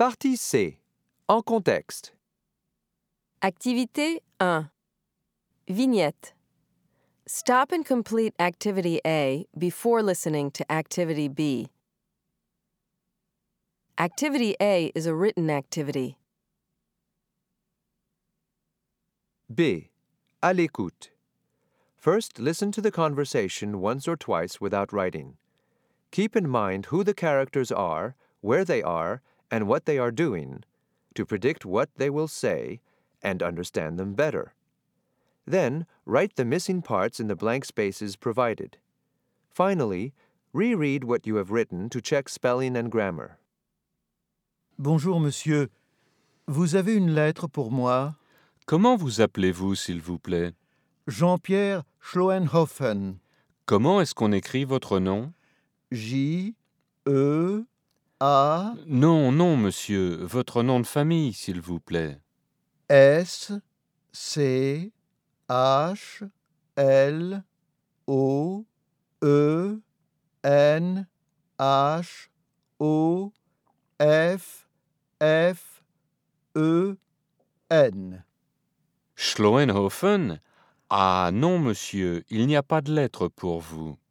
Partie C. En contexte. Activité 1. Vignette. Stop and complete Activity A before listening to Activity B. Activity A is a written activity. B. À l'écoute. First, listen to the conversation once or twice without writing. Keep in mind who the characters are, where they are, and what they are doing, to predict what they will say and understand them better. Then, write the missing parts in the blank spaces provided. Finally, reread what you have written to check spelling and grammar. Bonjour, monsieur. Vous avez une lettre pour moi? Comment vous appelez-vous, s'il vous plaît? Jean-Pierre Schloenhofen. Comment est-ce qu'on écrit votre nom? J-E-A... Non, non, monsieur, votre nom de famille, s'il vous plaît. S-C-H-L-O-E-N-H-O-F-F-E-N. Schloenhofen? Ah non, monsieur, il n'y a pas de lettre pour vous.